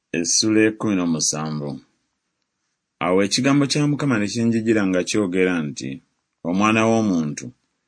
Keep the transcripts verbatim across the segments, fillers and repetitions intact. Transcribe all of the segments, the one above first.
Essula ekkumi n'omusanvu. Awo ekigambo kya Mukama ne kinjijira nga kyogera nti, Omwana w'omuntu,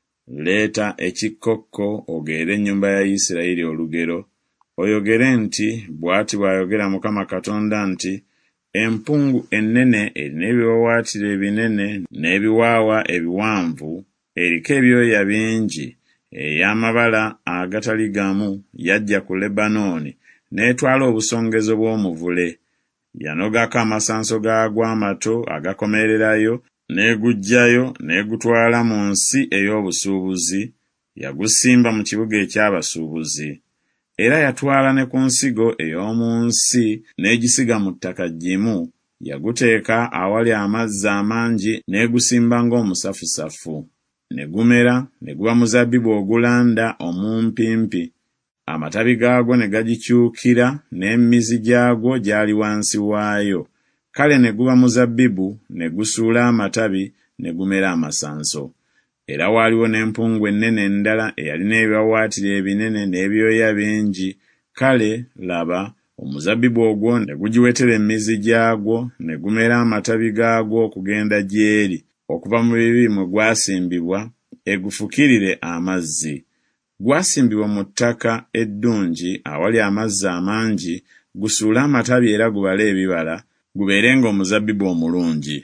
leeta ekikkokko ogeere ennyumba ya Isirayiri olugero, oyogere nti, bw'ati bw'ayogera Mukama Katonda nti, empungu ennene erina ebiwawaatiro ebinene n'ebiwaawa ebiwanvu, eriko ebyoya bingi, ey'amabala agatali gamu, yajja ku Lebanooni, n'etwala obusongezo bw'omuvule. Yanogako amasanso gaagwo amato agakomererayo, n'eguggyayo n'egutwala mu nsi ey'obusuubuzi, yagusimba mu kibuga eky'abasuubuzi. Era yatwala ne ku nsigo ey'omu nsi n'egisiga mu ttaka ggimu, yaguteeka awali amazzi amangi n'egusimba ng'omusafusafu. Ne gumera, ne guba muzabbibu ogulanda omumpimpi. Amatabi gaagwo ne gagikyukira, n'emmizi gyagwo gyali wansi waayo. Kale ne guba muzabbibu, ne gusuula amatabi, ne gumera amasanso. Era waaliwo n'empungu ennene endala eyalina ebiwawaatiro ebinene n'ebyoya bingi. Kale laba, omuzabbibu ogwo ne gugiwetera emmizi gyagwo, ne gumera amatabi gaagwo okugenda gy'eri, okuva mu bibi mwe gwasimbibwa, egufukirire amazzi. Gwasimbibwa mu ttaka eddungi awali amazzi amangi, gusuule amatabi era gubale ebibala, gubeerenga omuzabbibu omulungi.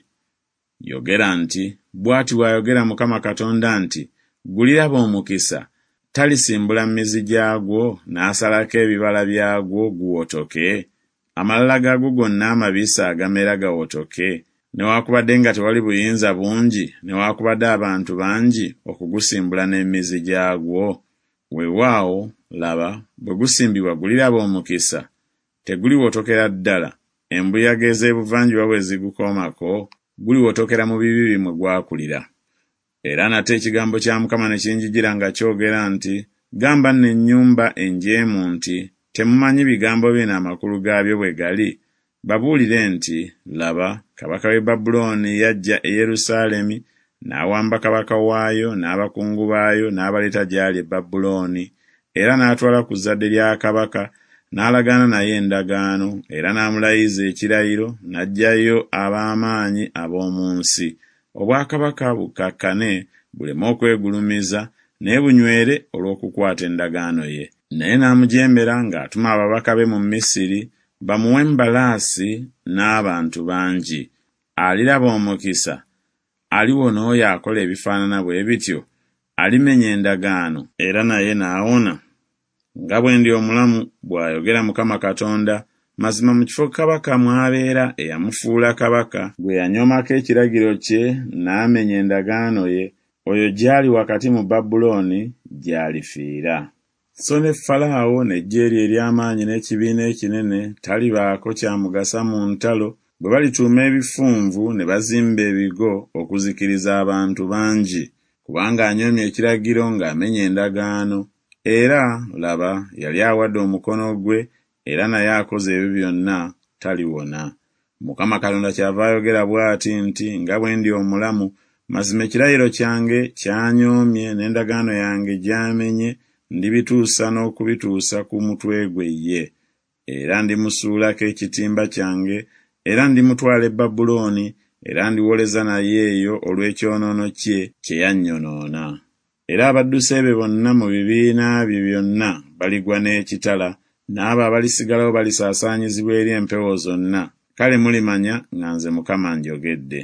Yogera nti, bw'ati bw'ayogera Mukama Katonda nti, guliraba omukisa, talisimbula mmizi gyagwo n'asalako ebibala byagwo guwotoke? Amalala gaagwo gonna amabisi agamera gawotoke? Newaakubadde nga tewali buyinza bungi, newaakubadde abantu bangi okugusimbula n'emmizi gyagwo? Weewaawo, laba, bwe gusimbibwa guliraba omukisa, teguliwotokera ddala. Embuyaga ez'ebuvanjuba bwe zigukoomako, guliwotokera mu bibi mwe gwakulira. Era nate ekigambo kya Mukama ne kinjijira nga kyogera nti, gamba nno ennyumba enjeemu nti, temumanyi bigambo bino amakulu gaabyo bwe gali? Babuulire nti, laba, kabaka w'e Babulooni yajja e Yerusaalemi, n'awamba kabaka waayo n'abakungu baayo n'abaleeta gy'ali e Babulooni, era n'atwala ku zzadde lya kabaka, n'alagaana naye endagaano, era n'amulayiza ekirayiro, n'aggyayo ab'amaanyi ab'omu nsi. Obwakabaka bukkakkane, buleme okwegulumiza, naye bunywere olw'okukwata endagaano ye. Naye n'amujeemera ng'atuma ababaka be mu Misiri, bamuwe embalaasi n'abantu bangi. Aliraba omukisa, aliwona oyo akola ebifaanana bwe bityo, alimenya endagaano, era naye n'awona. Nga bwe ndi omulamu, bw'ayogera Mukama Katonda, mazima mu kifo kabaka mw'abeera eyamufuula kabaka, gwe yanyoomako ekiragiro kye n'amenya endagaano ye, oyo gy'ali wakati mu Babulooni gy'alifiira. So ne Falaawo n'eggye lye ery'amaanyi n'ekibiina ekinene talibaako kyamugasa mu ntalo, bwe balituuma ebifunvu ne bazimba ebigo okuzikiriza abantu bangi, kubanga anyoomye ekiragiro ng'amenya endagaano. Era laba, yali awadde omukono gwe, era naye akoze ebyo byonna, taliwona. Mukama Katonda kyava ayogera bw'ati nti, nga bwe ndi omulamu, mazima ekirayiro kyange kyanyoomye n'endagaano yange gy'amenye, ndibituusa n'okubituusa ku mutwe gwe ye. Era ndimusuulako ekitimba kyange, era ndimutwala e Babulooni, era ndiwoleza naye eyo olw'ekyonoono kye kye yannyonoona. Era abaddusi be bonna mu bibiina bye byonna baligwa n'ekitala, n'abo abalisigalawo balisaasaanyizibwa eri empewo zonna. Kale mulimanya nga nze Mukama njogedde.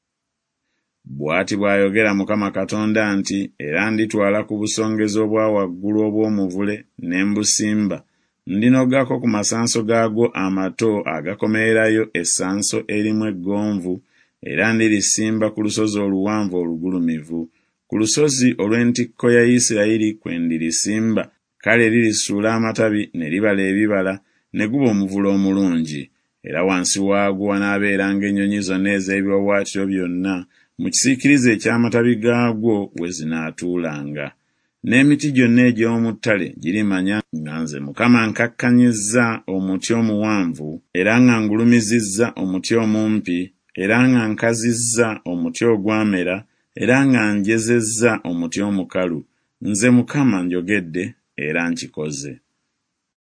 Bw'ati bw'ayogera Mukama Katonda nti, era nditwala ku busongezo obwa waggulu obw'omuvule ne mbusimba, ndinogako ku masanso gaagwo amato agakomererayo essanso erimu eggonvu, era ndirisimba ku lusozi oluwanvu olugulumivu. Ku lusozi olw'entikko ya Isirayiri kwe ndirisimba, kale lirisuula amatabi ne libala ebibala, ne guba omuvule omulungi. Era wansi waagwo wanaabeeranga ennyonyi zonna ez'ebiwawaatiro byonna, mu kisiikirize eky'amatabi gaagwo we zinaatuulanga. N'emiti gyonna egy'omu ttale girimanya nga nze Mukama nkakkanyizza omuti omuwanvu, era nga ngulumizizza omuti omumpi, era nga nkazizza omuti ogwamera, era nga njezezza omuti omukalu. Nze Mukama njogedde era nkikoze.